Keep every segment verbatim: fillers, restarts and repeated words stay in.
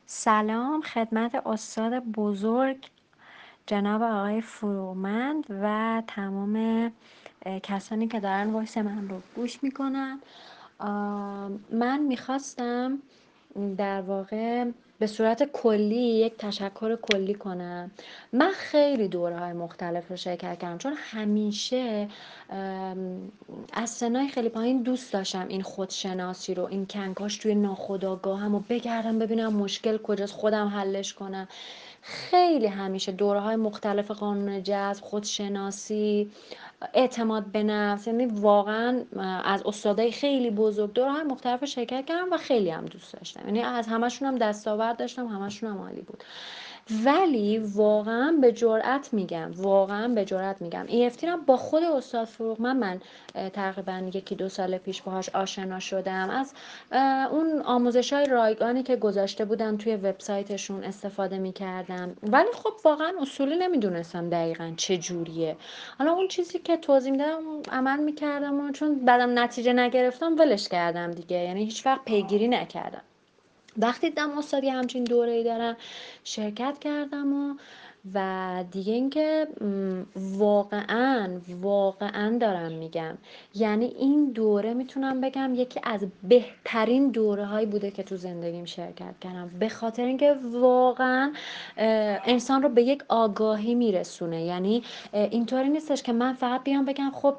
سلام خدمت استاد بزرگ جناب آقای فرومند و تمام کسانی که دارن وایس من رو گوش میکنن. من میخواستم در واقع به صورت کلی یک تشکر کلی کنم. من خیلی دوره های مختلف رو شرکت کردم چون همیشه از سنای خیلی پایین دوست داشتم این خودشناسی رو، این کنکاش توی ناخودآگاهم رو بگردم ببینم مشکل کجاست، خودم حلش کنم. خیلی همیشه دوره های مختلف قانون جذب، خودشناسی، اعتماد به نفس، یعنی واقعا از استادای خیلی بزرگ دوره های مختلف شرکت کردم و خیلی هم دوست داشتم، یعنی از همشون هم دستاورد داشتم، همشون هم عالی بود. ولی واقعا به جرئت میگم واقعا به جرئت میگم ای اف تی رو با خود استاد فروغ من من تقریبا یکی دو سال پیش باهاش آشنا شدم. از اون آموزش های رایگانی که گذاشته بودن توی وبسایتشون استفاده میکردم، ولی خب واقعا اصولی نمیدونستم دقیقا چه جوریه. حالا اون چیزی که توضیح میدادم عمل میکردم و چون بعدم نتیجه نگرفتم ولش کردم دیگه، یعنی هیچ وقت پیگیری نکردم. وقتی دیدم استاد یه همچین دوره‌ای دارن شرکت کردم و و دیگه اینکه واقعا واقعا دارم میگم، یعنی این دوره میتونم بگم یکی از بهترین دوره هایی بوده که تو زندگیم شرکت کردم، به خاطر اینکه واقعا انسان رو به یک آگاهی میرسونه. یعنی اینطوری نیستش که من فقط بیام بگم خب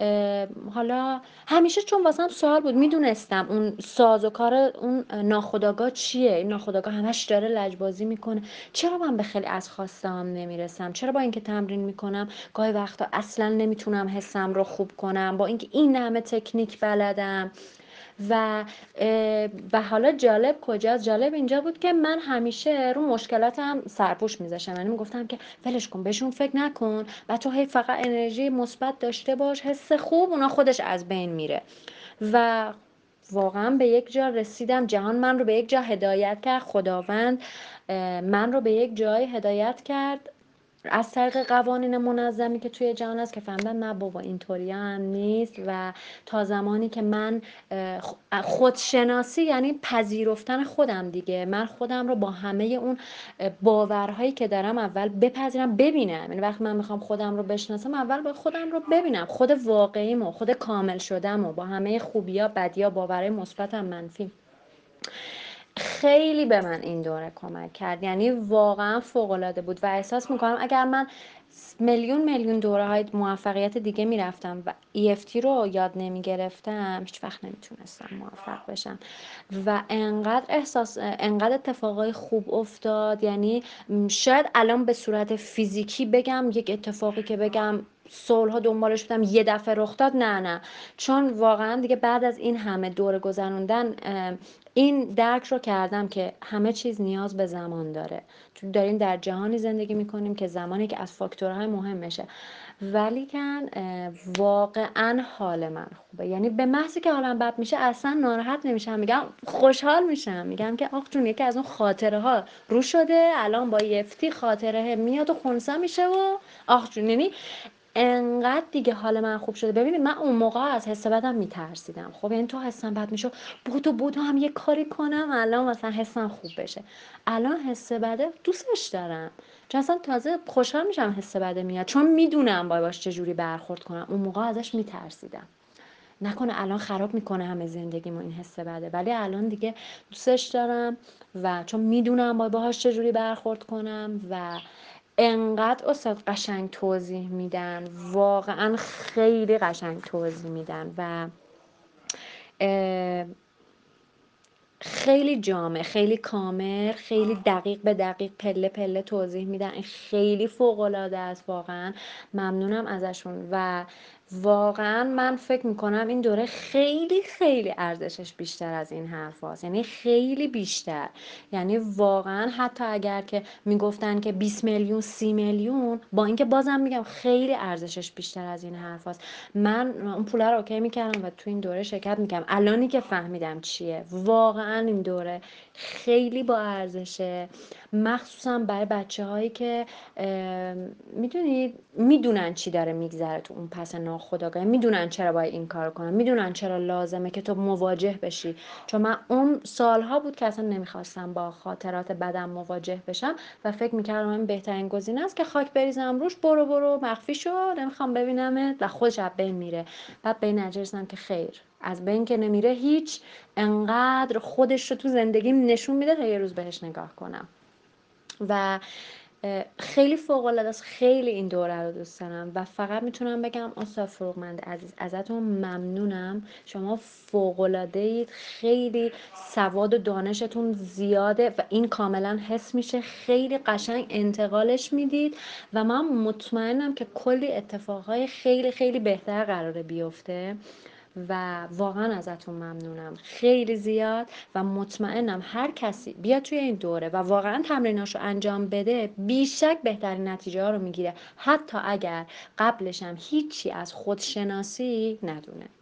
حالا همیشه چون واسم سوال بود، میدونستم اون ساز و کار اون ناخودآگاه چیه، این ناخودآگاه همش داره لجبازی میکنه، چرا من به خیلی از خواستهام نمیرسم، چرا با اینکه تمرین میکنم گاهی وقتا اصلا نمیتونم حسم رو خوب کنم با اینکه این همه تکنیک بلدم. و و حالا جالب کجاست؟ جالب اینجا بود که من همیشه رو مشکلاتم سرپوش میذاشتم، یعنی میگفتم که ولش کن، بهشون فکر نکن و تو هی فقط انرژی مثبت داشته باش، حس خوب، اونا خودش از بین میره. و واقعا به یک جا رسیدم، جهان من رو به یک جا هدایت کرد، خداوند من رو به یک جای هدایت کرد از طریق قوانین منظمی که توی جهان هست که فهمیدم نه بابا اینطوری هم نیست. و تا زمانی که من خودشناسی یعنی پذیرفتن خودم دیگه، من خودم رو با همه اون باورهایی که دارم اول بپذیرم ببینم، یعنی وقتی من میخوام خودم رو بشناسم اول با خودم رو ببینم، خود واقعیمو، خود کامل شدمو با همه خوبیا بدیا باورهای مثبتم منفی. خیلی به من این دوره کمک کرد، یعنی واقعا فوق العاده بود و احساس میکنم اگر من میلیون میلیون دوره های موفقیت دیگه میرفتم و ای اف تی رو یاد نمیگرفتم هیچ وقت نمیتونستم موفق بشم. و انقدر احساس انقدر اتفاقای خوب افتاد، یعنی شاید الان به صورت فیزیکی بگم یک اتفاقی که بگم سالها دنبالش بودم یه دفعه رخ داد، نه نه، چون واقعا دیگه بعد از این همه دوره گذروندن این درک رو کردم که همه چیز نیاز به زمان داره. چون داریم در جهانی زندگی میکنیم که زمانی که از فاکتورهای مهمشه، ولی کن واقعا حال من خوبه، یعنی به محضی که حالم بد میشه اصلا ناراحت نمیشم، میگم خوشحال میشم، میگم که آخ جون یکی از اون خاطره ها رو شده، الان با یفتی خاطره میاد و خونسا میشه و آخ جون، یعنی انقدر دیگه حال من خوب شده. ببینید من اون موقع از حس بدم میترسیدم، خب یعنی تو حسم بد میشه بودو بودو هم یه کاری کنم الان مثلا حسم خوب بشه. الان حس بده دوستش دارم، چون اصلا تازه خوشحال میشم حس بده میاد، چون میدونم باید باش چجوری برخورد کنم. اون موقع ازش میترسیدم نکنه الان خراب میکنه همه زندگیمو این حس بده، ولی الان دیگه دوستش دارم و چون میدونم باید باهاش چجوری برخورد کنم. و انقدر استاد قشنگ توضیح میدن، واقعا خیلی قشنگ توضیح میدن و خیلی جامع، خیلی کامل، خیلی دقیق به دقیق پله پله توضیح میدن. این خیلی فوق العاده است، واقعا ممنونم ازشون. و واقعا من فکر میکنم این دوره خیلی خیلی ارزشش بیشتر از این حرف هاست، یعنی خیلی بیشتر. یعنی واقعا حتی اگر که میگفتن که بیست میلیون سی میلیون، با اینکه بازم میگم خیلی ارزشش بیشتر از این حرف هاست. من اون پوله رو اوکی میکردم و تو این دوره شرکت میکردم. الانی که فهمیدم چیه، واقعا این دوره خیلی با ارزشه، مخصوصا برای بچه هایی که میدونید میدونن چی داره میگذره تو اون پس ناخودآگاه، میدونن چرا باید این کار کنن، میدونن چرا لازمه که تو مواجه بشی. چون من اون سالها بود که اصلا نمیخواستم با خاطرات بدم مواجه بشم و فکر میکردم این بهترین گزینه است که خاک بریزم روش، برو برو مخفی شو، نمیخوام ببینمت، و خودش از بین میره. بعد به این نتیجه رسیدم که خیر، از بین که نمیره هیچ، انقدر خودش رو تو زندگیم نشون میده تا یه روز بهش نگاه کنم. و خیلی فوق العاده است، خیلی این دوره رو دوست دارم و فقط میتونم بگم استاد فروغمند عزیز، ازتون ممنونم. شما فوق العاده اید، خیلی سواد و دانشتون زیاده و این کاملا حس میشه، خیلی قشنگ انتقالش میدید و من مطمئنم که کلی اتفاقهای خیلی خیلی بهتر قراره بیفته و واقعا ازتون ممنونم خیلی زیاد و مطمئنم هر کسی بیاد توی این دوره و واقعا تمریناشو انجام بده بیشک بهترین نتیجه ها رو میگیره، حتی اگر قبلش هم هیچی از خودشناسی ندونه.